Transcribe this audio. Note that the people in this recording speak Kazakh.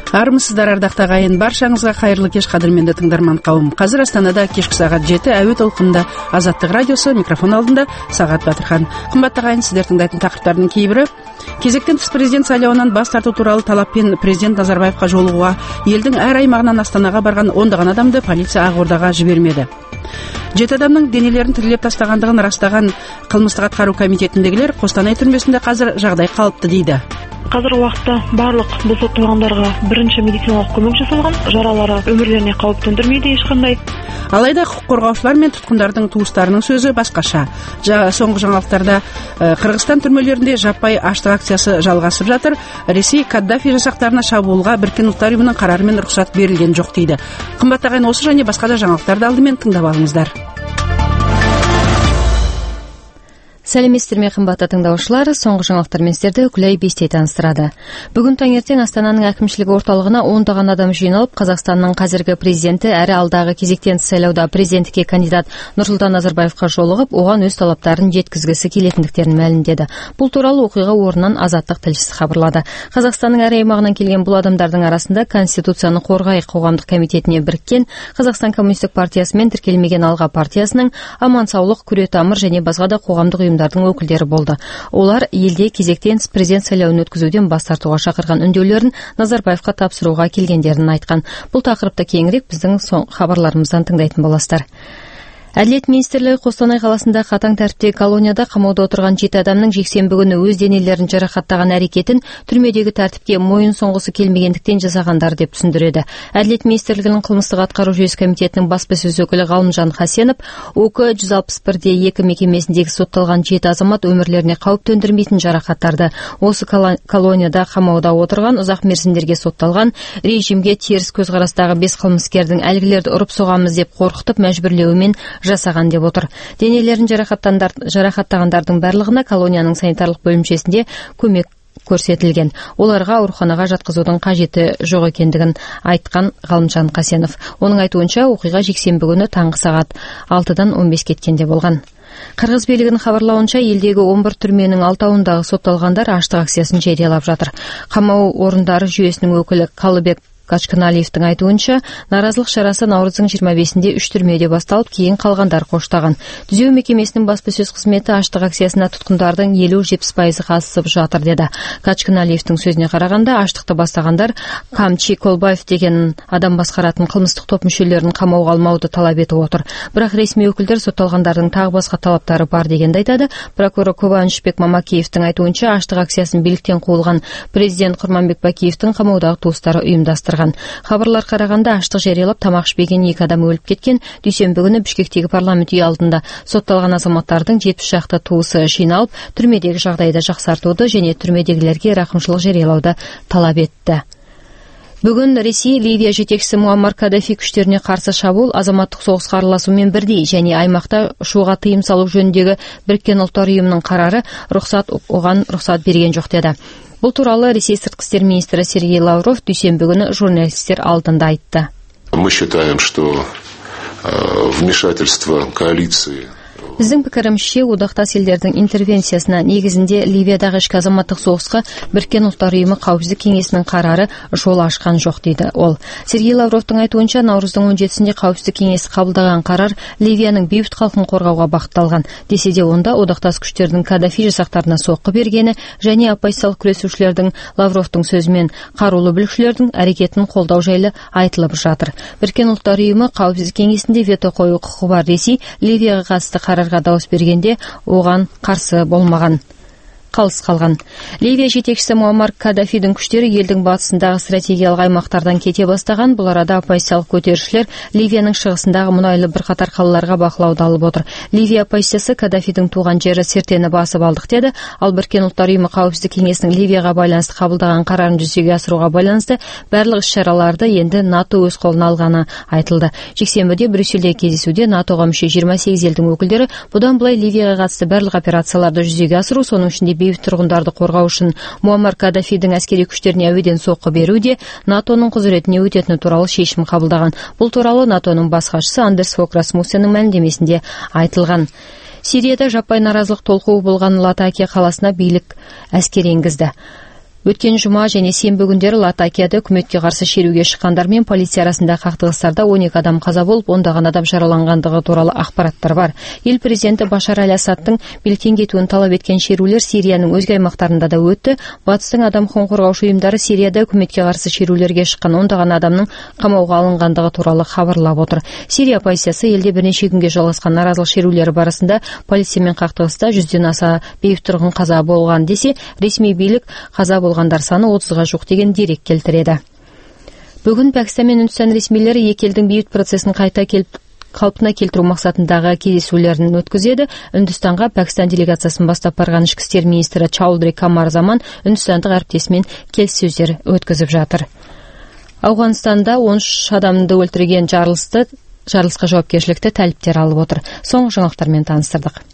Армысыздар, ардақты ағайын, баршаңызға қайырлы кеш, қадірменді тыңдарман қауым. Қазір Астанада кешкі сағат 7 әуе толқынында Азаттық радиосы, микрофон алдында Сағат Батырхан. Қымбатты ағайын, сіздер тыңдайтын тақырыптардың кейбірі: кезектен тыс президент сайлауынан бас тарту туралы талаппен президент Назарбаевқа жолығуға елдің әр аймағынан Астанаға барған ондаған адамды полиция Ақордаға жібермеді. 7 адамның денелерін тірілеп тастағандығын растаған қылмыстық атқару комитетіндегілер Қостанай түрмесінде қазір жағдай қалыпты дейді. Қазіргі уақытта барлық бұл сотталғандарға бірінші медициналық көмек жасалған, жаралары өмірлеріне қауіп төндірмейді ешқандай. Алайда құқық қорғаушылар мен тұтқындардың туыстарының сөзі басқаша. Соңғы жаңалықтарда Қырғызстан түрмелерінде жаппай аштық акциясы жалғасып жатыр. Ресей Каддафи жасақтарына шабуылға Біріккен ұлттар ұйымының қарарымен рұқсат берілген жоқ дейді. Қымбатты ағайын, осы және басқа да жаңалықтарды алдымен тыңдап алыңыздар. Сәлеметсіздер ме, қымбатты тыңдаушылар, соңғы жаңалықтармен сіздерді Үкілай Бестей таныстырады. Бүгін таңертең Астананың әкімшілік орталығына ондаған адам жиналып, Қазақстанның қазіргі президенті әрі алдағы кезектен сайлауда президенттікке кандидат Нұрсұлтан Назарбаевқа жолығып, оған өз талаптарын жеткізгісі келетіндіктерін мәлімдеді. Бұл туралы оқиға орнынан Азаттық тілшісі хабарлады. Қазақстанның әр аймағынан келген бұл адамдардың арасында Конституцияны қорғайық қоғамдық комитетіне біріккен, Қазақстан Коммунистік партиясы мен тіркелмеген Алға партиясының, Аман саулық, Күретамыр және басқа да қоғамдық ұйымдардың өкілдері болды. Олар елде кезектен президент сайлауын өткізуден бас тартуға шақырған үндеулерін Назарбаевқа тапсыруға келгендерін айтқан. Бұл тақырыпта кеңірек біздің хабарларымыздан тыңдайтын боласыздар. Әділет министрлігі Қостанай қаласында қатаң тәртіптегі колонияда қамауда отырған 7 адамның жексенбі күні өз денелерін жарақаттаған әрекетін түрмедегі тәртіпке мойын соңғысы келмегендіктен жасағандар деп түсіндіреді. Әділет министрлігінің қылмыстық атқару жүйесі комитетінің баспасөз өкілі Ғалымжан Хасенов ОК 161-2 мекемесіндегі сотталған 7 азамат өмірлеріне қауіп төндірмейтін жарақаттарды осы колонияда қамауда отырған ұзақ мерзімдерге сотталған режимге теріс көзқарастағы 5 қылмыскердің әлгілерді ұрып соғамыз деп қорқытып мәжбүрлеуімен жасаған деп отыр. Денелерін жарақаттағандардың барлығына колонияның санитарлық бөлімшесінде көмек көрсетілген. Оларға ауруханаға жатқызудың қажеті жоқ екендігін айтқан Ғалымжан Қасенов. Оның айтуынша, оқиға жексенбі күні таңғы сағат 6-дан 15 кеткенде болған. Қырғыз билігінің хабарлауынша, елдегі 11 түрменің 6-ындағы сотталғандар аштық акциясын жариялап жатыр. Қамау орындары жүйесінің өкілі Қалыбек Качканалиевтің айтуынша, наразылық шарасы наурыздың 25-інде 3 түрмеде басталып, кейін қалғандар қоштаған. Түзеу мекемесінің баспасөз қызметі аштық акциясына тұтқындардың 50-70% қатысып жатыр деді. Качканалиевтің сөзіне қарағанда, аштықты бастағандар Камчи Колбаев деген адам басқаратын қылмыстық топ мүшелерін қамауға алмауды талап етіп отыр. Бірақ ресми өкілдер сотталғандардың тағы басқа талаптары бар дегенді айтады. Прокурор Кубанышбек Мамакеевтің айтуынша, аштық акциясын биліктен қуылған президент Құрманбек Бакиевтің қамаудағы туыстары ұйымдастырған. Хабарлар қарағанда, аштық жариялап тамақ ішпеген 2 адам өліп кеткен. Дүйсенбі күні Бішкектегі парламент үйі алдында сотталған азаматтардың 70 шақты туысы жиналып, түрмедегі жағдайды жақсартуды және түрмедегілерге рақымшылық жариялауды талап етті. Бүгін Ресей Ливия жетекшісі Муаммар Каддафи күштеріне қарсы шабуыл азаматтық соғысқа араласумен бірдей және аймақта ұшуға тыйым салу жөніндегі Біріккен ұлттар ұйымының қарары оған рұқсат берген жоқ деді. Бұл туралы Ресей сыртқы істер министрі Сергей Лавров дүйсенбі күні журналистер алдында айтты. Мы считаем, что вмешательство коалиции Біздің пікірімізше, одақтас елдердің интервенциясына негізінде Ливиядағы ішкі азаматтық соғысқа Біріккен ұлттар ұйымы қауіпсіздік кеңесінің қарары жол ашқан жоқ дейді ол. Сергей Лавровтың айтуынша, наурыздың 17-сінде қауіпсіздік кеңесі қабылдаған қарар Ливияның бейбіт халқын қорғауға бағытталған. Десе де онда одақтас күштердің Каддафи жасақтарына соққы бергені және оппозициялық күресушілердің Лавровтың сөзімен қарулы бүлікшілердің әрекетін қолдау жайлы айтылып жатыр. Біріккен ұлттар ұйымы қауіпсіздік кеңесінде вето қою құқығы бар Ресей Ливияға қатысты қарарға дауыс бергенде оған қарсы болмаған. қалыс қалған. Ливия жетекшісі Муаммар Каддафидің күштері елдің батысындағы стратегиялық аймақтардан кете бастаған. Бұл арада оппозициялық көтерілісшілер Ливияның шығысындағы мұнайлы бірқатар қалаларға бақылауды алып отыр. Ливия оппозициясы Каддафидің туған жері Сиртені басып алдық деді. Ал Біріккен ұлттар ұйымы қауіпсіздік кеңесінің Ливияға байланысты қабылдаған қарарын жүзеге асыруға байланысты барлық іс-шараларды енді НАТО өз қолына алғаны айтылды. Жексенбіде Брюссельдегі кездесуде НАТОға мүше 28 елдің өкілдері бұдан былай Ливияға қатысты барлық операцияларды жүзеге асыру, соның ішінде бейбіт тұрғындарды қорғау үшін Муаммар Каддафидің әскери күштеріне әуеден соққы беруде НАТОның құзыретіне өтетіні туралы шешім қабылдаған. Бұл туралы НАТОның бас хатшысы Андерс Фок Расмуссеннің мәлімдемесінде айтылған. Сирияда жаппай наразылық толқуы болған Латакия қаласына билік әскер енгізді. Өткен жұма және сенбі күндері Латакияда үкіметке қарсы шеруге шыққандар мен полиция арасында қақтығыстарда 12 адам қаза болып, ондаған адам жараланғандығы туралы ақпараттар бар. Ел президенті Башар Аль-Асадтың биліктен кетуін талап еткен шерулер Сирияның өзге аймақтарында да өтті. Батыстың адам құқығын қорғаушы ұйымдары Сирияда үкіметке қарсы шерулерге шыққан ондаған адамның қамауға алынғандығы туралы хабарлап отыр. Сирия полициясы елде бірнеше күнге жалғасқан наразылық шерулері барысында полициямен қақтығыста 100-ден аса бейбіт тұрғын қаза болған десе, ресми билік қаза болғандар саны 30-ға жуық деген дерек келтіреді. Бүгін Пәкістан мен Үндістан ресмилері екі елдің бейбіт процесін қайта қалпына келтіру мақсатындағы кездесулерін өткізеді. Үндістанға Пәкістан делегациясын бастап барған ішкі істер министрі Чаудри Камар Заман үндістандық әріптесімен келіссөздер өткізіп жатыр. Ауғанстанда 13 адамды өлтірген жарылысқа жауапкершілікті тәліптер алып отыр. Соңғы жаңалықтармен таныстырдық.